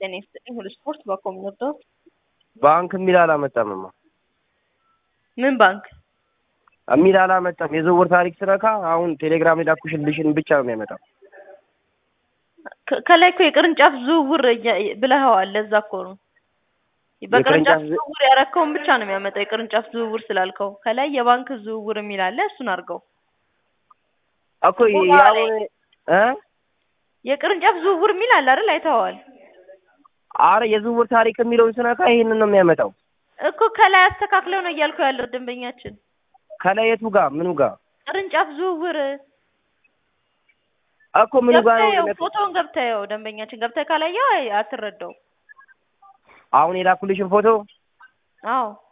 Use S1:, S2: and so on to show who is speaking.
S1: ጤና ሁሉ ስፖርት ባኮም ነው
S2: ባንክ የሚል አላመጣምማ
S1: ምን ባንክ
S2: የሚል አላመጣም የዝውውር ታሪክ ስነካ አሁን ቴሌግራም ላኩሽልሽን ብቻ ነው የሚያመጣው
S1: ከላይ እኮ የቅርንጫፍ ዝውውር ብለኸዋል ለዛ እኮ ነው በቅርንጫፍ ዝውውር ያረከውን ብቻ ነው የሚያመጣው የቅርንጫፍ ዝውውር ስላልከው ከላይ የባንክ ዝውውር የሚል አለ እሱን አድርገው
S2: እኮ ያው
S1: የቅርንጫፍ ዝውውር የሚል አለ አይደል አይተኸዋል
S2: አረ የዝውውር ታሪክ የሚለውን ስነካ ይሄንን ነው የሚያመጣው
S1: እኮ ከላይ አስተካክለው ነው እያልከው ያለው ደንበኛችን
S2: ከላይ የቱ ጋር ምኑ ጋር
S1: ቅርንጫፍ ዝውውር
S2: እኮ ምኑ ጋር ነው
S1: ፎቶውን ገብተኸው ደንበኛችን ገብተህ ካላየው አትረዳው
S2: አሁን የላኩልሽን ፎቶ
S1: አዎ